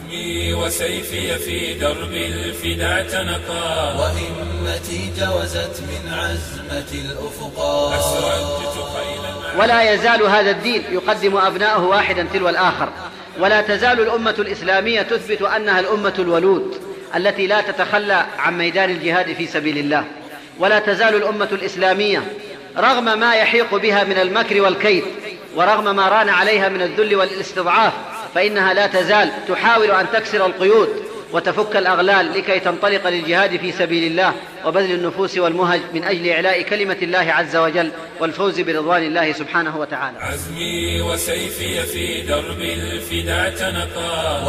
عزمي وسيفي في درب الفدا اعتنقا، وهمتي جوزت من عزمة الأفقا. أسرجت خيل ولا يزال هذا الدين يقدم أبناءه واحدا تلو الآخر، ولا تزال الأمة الإسلامية تثبت أنها الأمة الولود التي لا تتخلى عن ميدان الجهاد في سبيل الله. ولا تزال الأمة الإسلامية رغم ما يحيق بها من المكر والكيد، ورغم ما ران عليها من الذل والاستضعاف، فإنها لا تزال تحاول أن تكسر القيود وتفك الأغلال لكي تنطلق للجهاد في سبيل الله وبذل النفوس والمهج من أجل إعلاء كلمة الله عز وجل والفوز برضوان الله سبحانه وتعالى. عزمي وسيفي في درب الفدا اعتنقا،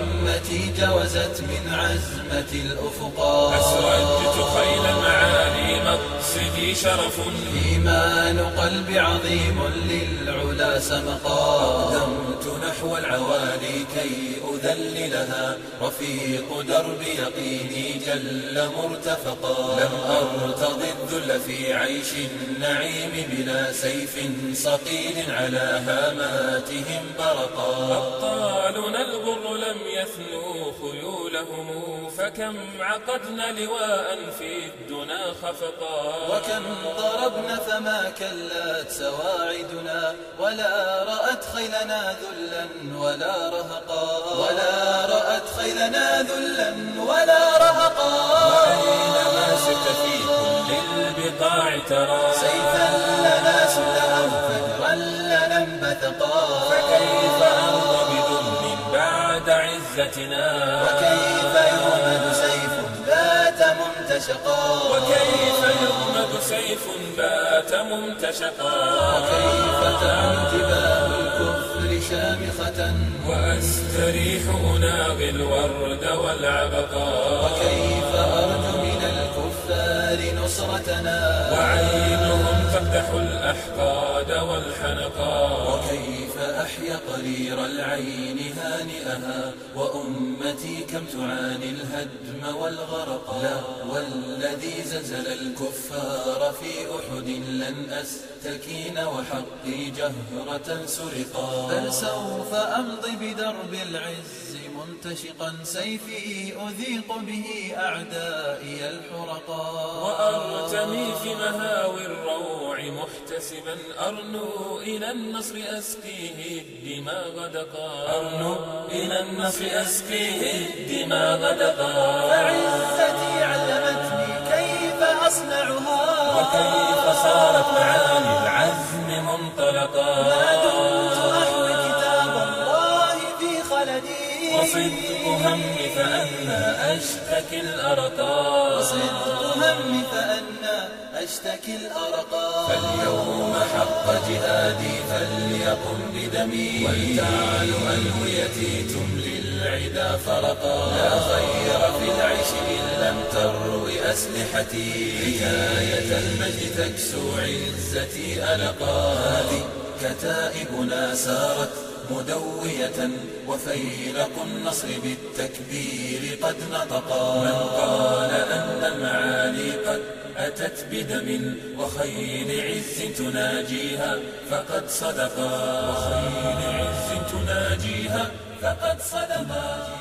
وهمتي جوزت من عزمة الأفقا. أسرجت خيل المعالي مقصدي شرف، إيمان قلبي عظيم للعلا سمقا. أقدمت نحو العوالي كي أذللها، رفيق درب يقيني جل مرتفقا. لم أرتض الذل في عيش النعيم بلا سيف صقيل على هاماتهم برقا. أبطالنا الغر لم يثنوا خيولهم، فكم عقدنا لواء في الدنا خفقا. وكم ضربنا فما كلت سواعدنا، ولا رأت خيلنا ذلا ولا رهقا. ولا رأت خيلنا ذلا ولا رهقا. وأينما سرت في كل البقاع ترى سيفا لنا سلها فجرا لنا انبثقا. فكيف أرضى بذل بعد عزتنا، وكيف يومد سيف بات ممتشقا. وكيف يغمد سيف بات ممتشقا. وكيف تعم جبال الكفر شامخة، وأستريح أناغي الورد والعبقا. وكيف أرجو من الكفار نصرتنا، وعينهم تفتح الأحقاد والحنقا. وكيف أحيا قرير العين هانئها، وأمتي كم تعاني الهدم والغرقا. لا والذي زلزل الكفار في أحد لن أستكين وحقي جهرة سرقا. بل سوف أمضي بدرب العز منتشقا، سيفي أذيق به أعدائي الحرقا. وأرتمي في مهاوي الروع محتسبا، أرنو إلى النصر أسقيه الدماء غدقا. أرنو إلى النصر أسقيه الدماء غدقا. فعزتي علمتني كيف أصنعها، وكيف صارت معاني العزم منطلقا. ما دمت أحوي كتاب الله في خلدي، وصدق همي فأنا أشتكي الأرقا. وصدق همي فأنا أشتكي الأرقا. فاليوم حق جهادي فليقم بدمي، ولتعل ألويتي تملي العدا فرقا. لا خير في العيش إن لم تروي أسلحتي، حكاية المجد تكسو عزتي ألقا. هذه كتائبنا سارت مدوية، وفيلق النصر بالتكبير قد نطقا. من قال أن المعالي قد أتت بدم وخيل عز تناجيها فقد صدقا. وخيل عز تناجيها فقد صدقا.